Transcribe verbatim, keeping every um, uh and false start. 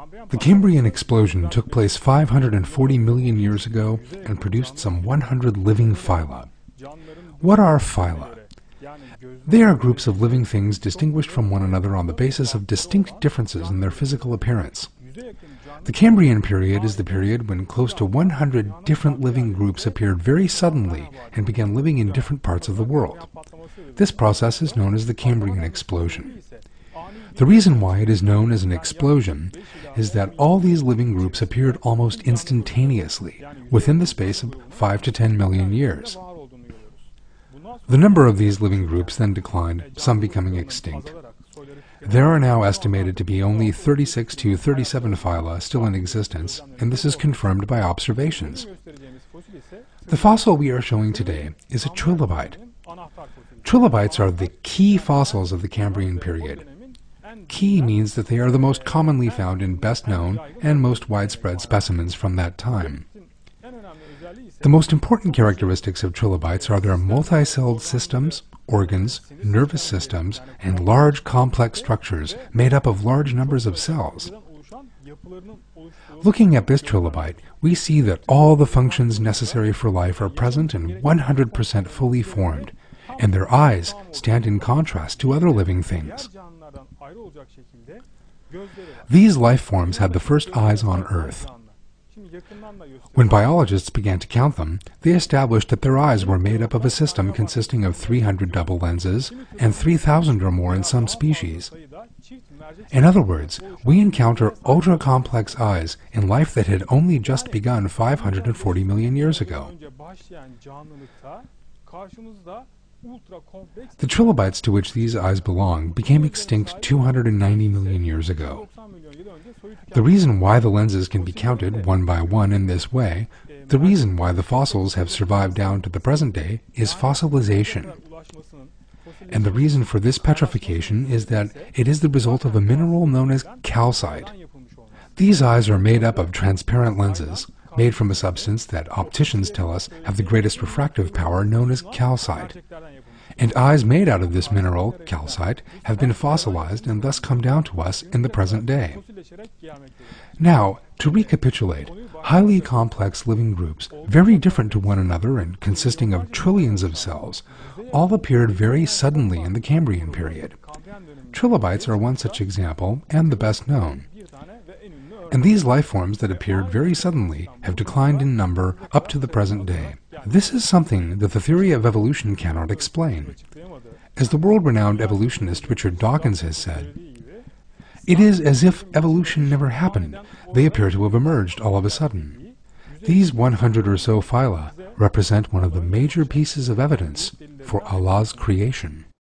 The Cambrian explosion took place five hundred forty million years ago and produced some one hundred living phyla. What are phyla? They are groups of living things distinguished from one another on the basis of distinct differences in their physical appearance. The Cambrian period is the period when close to one hundred different living groups appeared very suddenly and began living in different parts of the world. This process is known as the Cambrian explosion. The reason why it is known as an explosion is that all these living groups appeared almost instantaneously, within the space of five to ten million years. The number of these living groups then declined, some becoming extinct. There are now estimated to be only thirty-six to thirty-seven phyla still in existence, and this is confirmed by observations. The fossil we are showing today is a trilobite. Trilobites are the key fossils of the Cambrian period. Key means that they are the most commonly found and best known and most widespread specimens from that time. The most important characteristics of trilobites are their multi-celled systems, organs, nervous systems, and large complex structures made up of large numbers of cells. Looking at this trilobite, we see that all the functions necessary for life are present and one hundred percent fully formed, and their eyes stand in contrast to other living things. These life forms had the first eyes on Earth. When biologists began to count them, they established that their eyes were made up of a system consisting of three hundred double lenses and three thousand or more in some species. In other words, we encounter ultra-complex eyes in life that had only just begun five hundred forty million years ago. The trilobites to which these eyes belong became extinct two hundred ninety million years ago. The reason why the lenses can be counted one by one in this way, the reason why the fossils have survived down to the present day, is fossilization. And the reason for this petrification is that it is the result of a mineral known as calcite. These eyes are made up of transparent lenses, made from a substance that opticians tell us have the greatest refractive power, known as calcite. And eyes made out of this mineral, calcite, have been fossilized and thus come down to us in the present day. Now, to recapitulate, highly complex living groups, very different to one another and consisting of trillions of cells, all appeared very suddenly in the Cambrian period. Trilobites are one such example, and the best known. And these life forms that appeared very suddenly have declined in number up to the present day. This is something that the theory of evolution cannot explain. As the world-renowned evolutionist Richard Dawkins has said, "It is as if evolution never happened. They appear to have emerged all of a sudden." These one hundred or so phyla represent one of the major pieces of evidence for Allah's creation.